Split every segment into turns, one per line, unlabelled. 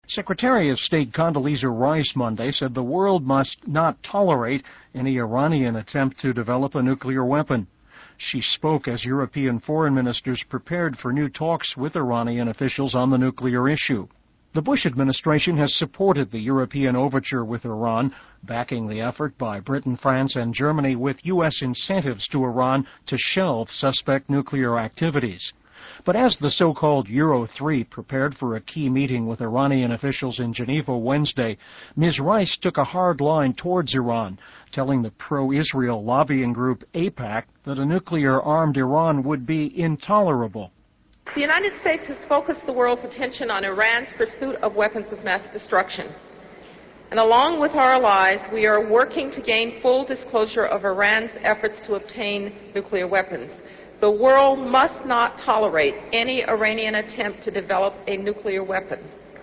Secretary of State Condoleezza Rice Monday said the world must not tolerate any Iranian attempt to develop a nuclear weapon. She spoke as European foreign ministers prepared for new talks with Iranian officials on the nuclear issue. The Bush administration has supported the European overture with Iran, backing the effort by Britain, France, and Germany with U.S. incentives to Iran to shelve suspect nuclear activities. But as the so-called Euro 3 prepared for a key meeting with Iranian officials in Geneva Wednesday, Ms. Rice took a hard line towards Iran, telling the pro-Israel lobbying group AIPAC that a nuclear-armed Iran would be intolerable.
The United States has focused the world's attention on Iran's pursuit of weapons of mass destruction. And along with our allies, we are working to gain full disclosure of Iran's efforts to obtain nuclear weapons. The world must not tolerate any Iranian attempt to develop a nuclear weapon.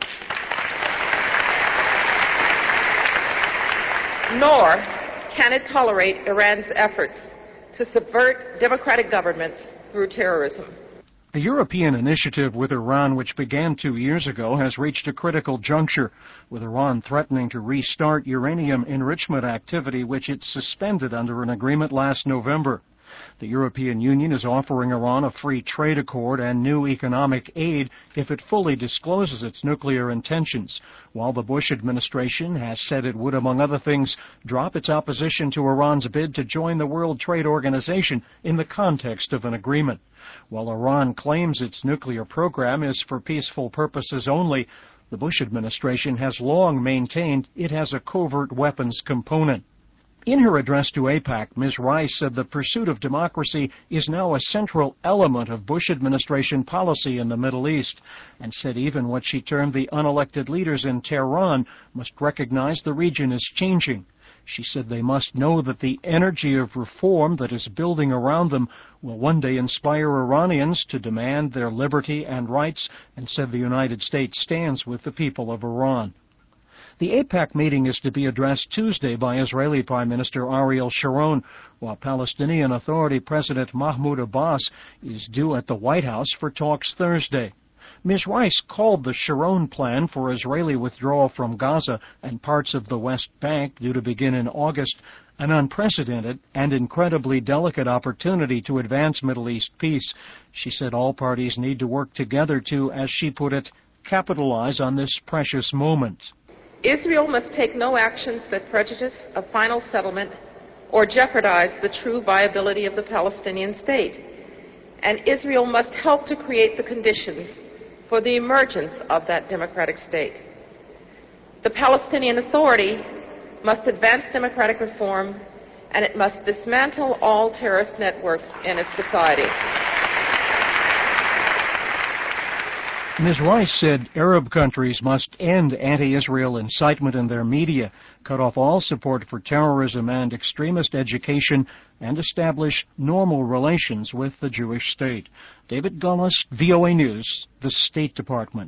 Nor can it tolerate Iran's efforts to subvert democratic governments through terrorism.
The European initiative with Iran, which began 2 years ago, has reached a critical juncture, with Iran threatening to restart uranium enrichment activity, which it suspended under an agreement last November. The European Union is offering Iran a free trade accord and new economic aid if it fully discloses its nuclear intentions, while the Bush administration has said it would, among other things, drop its opposition to Iran's bid to join the World Trade Organization in the context of an agreement. While Iran claims its nuclear program is for peaceful purposes only, the Bush administration has long maintained it has a covert weapons component. In her address to AIPAC, Ms. Rice said the pursuit of democracy is now a central element of Bush administration policy in the Middle East, and said even what she termed the unelected leaders in Tehran must recognize the region is changing. She said they must know that the energy of reform that is building around them will one day inspire Iranians to demand their liberty and rights, and said the United States stands with the people of Iran. The AIPAC meeting is to be addressed Tuesday by Israeli Prime Minister Ariel Sharon, while Palestinian Authority President Mahmoud Abbas is due at the White House for talks Thursday. Ms. Rice called the Sharon plan for Israeli withdrawal from Gaza and parts of the West Bank, due to begin in August, an unprecedented and incredibly delicate opportunity to advance Middle East peace. She said all parties need to work together to, as she put it, capitalize on this precious moment.
Israel must take no actions that prejudice a final settlement or jeopardize the true viability of the Palestinian state. And Israel must help to create the conditions for the emergence of that democratic state. The Palestinian Authority must advance democratic reform, and it must dismantle all terrorist networks in its society.
Ms. Rice said Arab countries must end anti-Israel incitement in their media, cut off all support for terrorism and extremist education, and establish normal relations with the Jewish state. David Gullis, VOA News, the State Department.